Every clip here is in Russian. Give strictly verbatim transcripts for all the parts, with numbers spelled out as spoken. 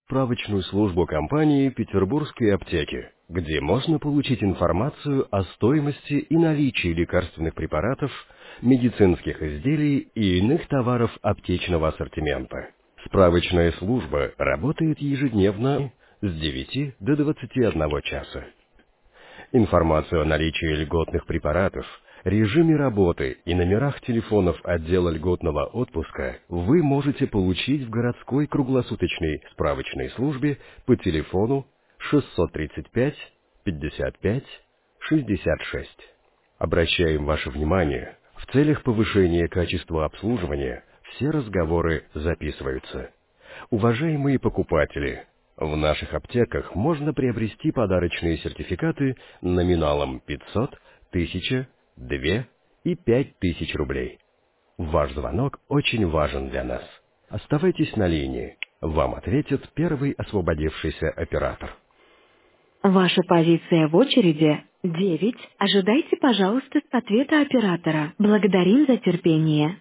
Справочную службу компании «Петербургские аптеки», где можно получить информацию о стоимости и наличии лекарственных препаратов, медицинских изделий и иных товаров аптечного ассортимента. Справочная служба работает ежедневно с девяти до двадцати одного часа. Информацию о наличии льготных препаратов, режиме работы и номерах телефонов отдела льготного отпуска вы можете получить в городской круглосуточной справочной службе по телефону шестьсот тридцать пять пятьдесят пять шестьдесят шесть. Обращаем ваше внимание, в целях повышения качества обслуживания все разговоры записываются. Уважаемые покупатели, в наших аптеках можно приобрести подарочные сертификаты номиналом пятьсот, тысяча, две и пять тысяч рублей. Ваш звонок очень важен для нас. Оставайтесь на линии. Вам ответит первый освободившийся оператор. Ваша позиция в очереди девять. Ожидайте, пожалуйста, ответа оператора. Благодарим за терпение.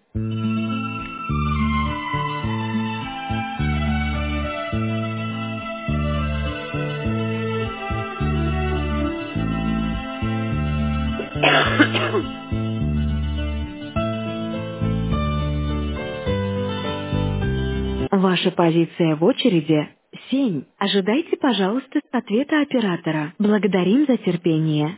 Ваша позиция в очереди семь. Ожидайте, пожалуйста, ответа оператора. Благодарим за терпение.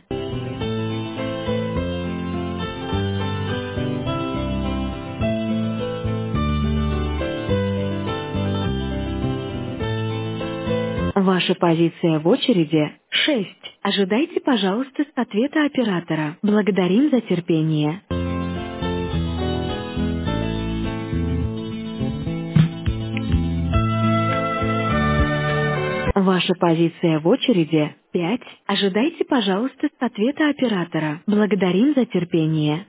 Ваша позиция в очереди шесть. Ожидайте, пожалуйста, ответа оператора. Благодарим за терпение. Ваша позиция в очереди пять. Ожидайте, пожалуйста, ответа оператора. Благодарим за терпение.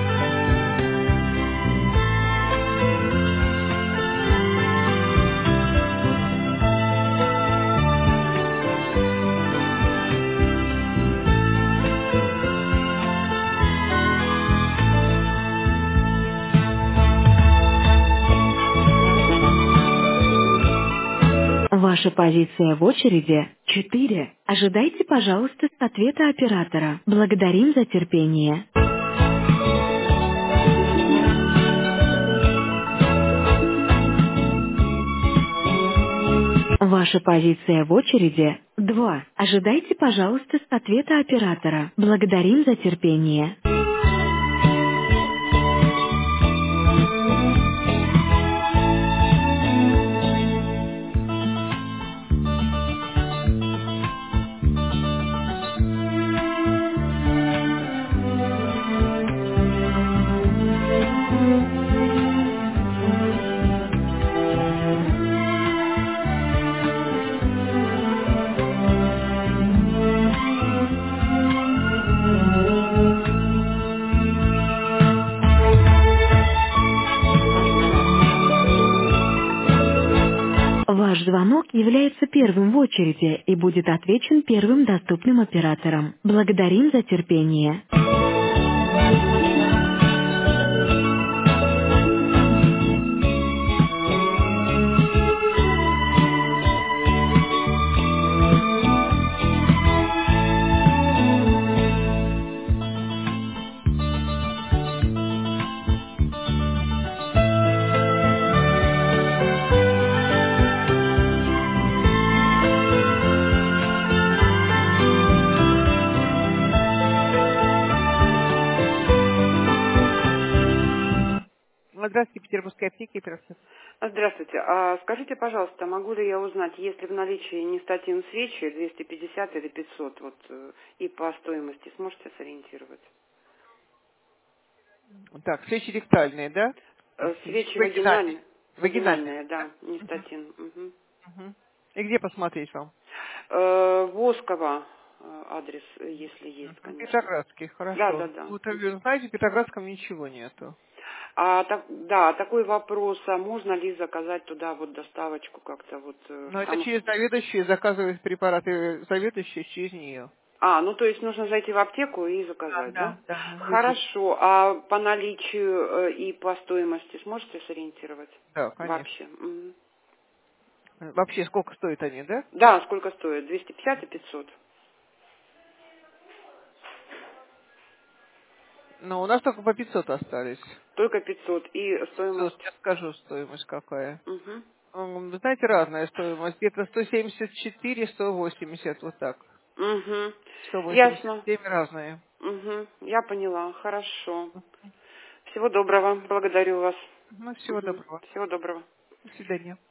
Ваша позиция в очереди четыре. Ожидайте, пожалуйста, ответа оператора. Благодарим за терпение. Ваша позиция в очереди два. Ожидайте, пожалуйста, ответа оператора. Благодарим за терпение. Ваш звонок является первым в очереди и будет отвечен первым доступным оператором. Благодарим за терпение. Здравствуйте, Петербургские аптеки, оператор. Здравствуйте. А скажите, пожалуйста, могу ли я узнать, есть ли в наличии нестатин свечи двести пятьдесят или пятьсот, вот, и по стоимости сможете сориентировать? Так, свечи ректальные, да? Свечи вагинальные. Вагинальные, да, нестатин. Угу. Угу. И где посмотреть вам? Э, Воскова адрес, если есть, конечно. Петроградский, хорошо. Да, да, да. Вот, знаете, в Петроградском ничего нету. А так, да, такой вопрос, а можно ли заказать туда вот доставочку как-то вот? Но там... это через заведующие, заказывают препараты заведующие через нее. А, ну то есть нужно зайти в аптеку и заказать, да? да? Да, да. Хорошо, а по наличию и по стоимости сможете сориентировать? Да, конечно. Вообще. Угу. Вообще, сколько стоят они, да? Да, сколько стоит? двести пятьдесят и пятьсот. Ну, у нас только по пятьсот остались. Только пятьсот. И пятьсот, стоимость? сейчас скажу стоимость какая. Угу. М, Вы знаете, разная стоимость. Где-то сто семьдесят четыре, сто восемьдесят, вот так. Угу. сто восемьдесят Ясно. семь разные. Угу. Я поняла. Хорошо. Всего доброго. Благодарю вас. Ну, всего Угу. доброго. Всего доброго. До свидания.